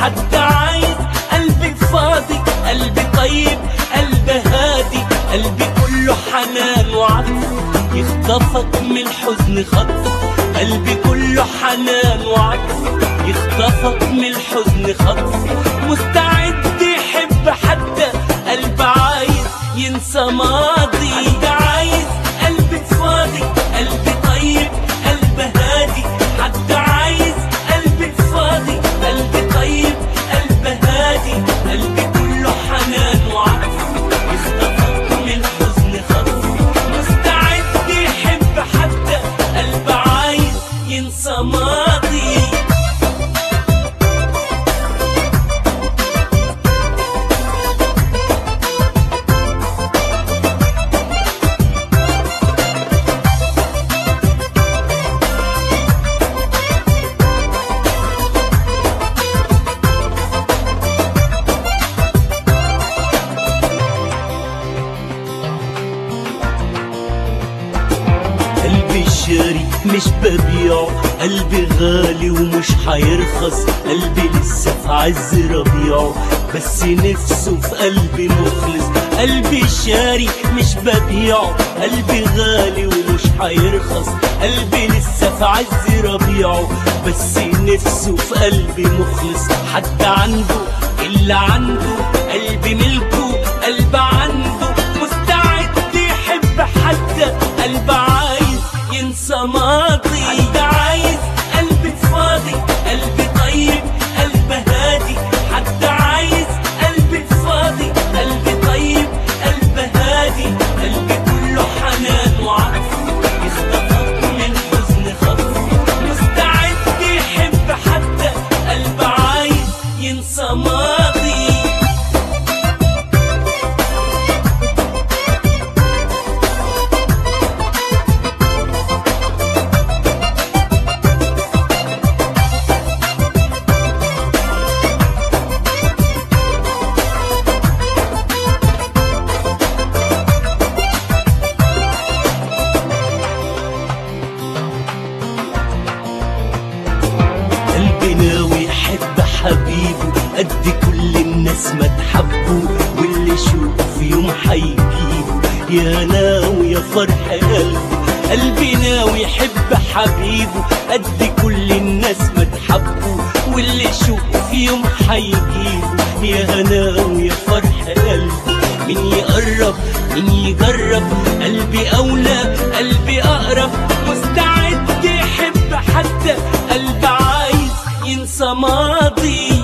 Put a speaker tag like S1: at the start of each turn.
S1: حد عايز قلبي فاضي، قلبي طيب قلبي هادي، قلبي كله حنان وعطف يخطفك من الحزن خطف، قلبي كله حنان وعطف يخطفك من الحزن خطف، مستعد يحب حتى قلب عايز ينسى ماضي، حد عايز قلبي فاضي قلبي طيب قلبي هادي، حد عايز قلبي فاضي قلبي طيب قلبي هادي، قلبي كله حنان وعطف يخطفك من الحزن خطف، مستعد يحب حتى قلب عايز ينسى ماضي. قلبي شاري مش ببيعه، قلبي غالي ومش حيرخص، قلبي لسه في عز ربيعه بس نفسه في قلبي مخلص، قلبي شاري مش ببيعه، قلبي غالي ومش حيرخص، قلبي لسه في عز ربيعه بس نفسه في قلبي مخلص، حد عنده إلا عنده قلبي ملكه، قلب عنده مستعد يحب حتى قلب عايز ينسى ماضي، حد عايز قلبي فاضي قلبي طيب قلبي هادي، حد عايز قلبي فاضي قلبي طيب قلبي هادي، قلبي كله حنان وعطف يخطفك من الحزن خطف، مستعد يحب حتى قلب عايز ينسى ماضي. قلبي ناوي يحب حبيبه قد كل الناس ما تحبه، واللي يشوف يوم حيجيبه يا ناوي يا فرح قلبه، قلبي ناوي يحب حبيبه قد كل الناس ما تحبه، واللي يشوف يوم حيجيبه يا ناوي يا فرح قلبه، مين يقرب مين يجرب قلبي أولى قلبي أقرب، مستعد يحب حتى قلب عايز ينسى ماضي.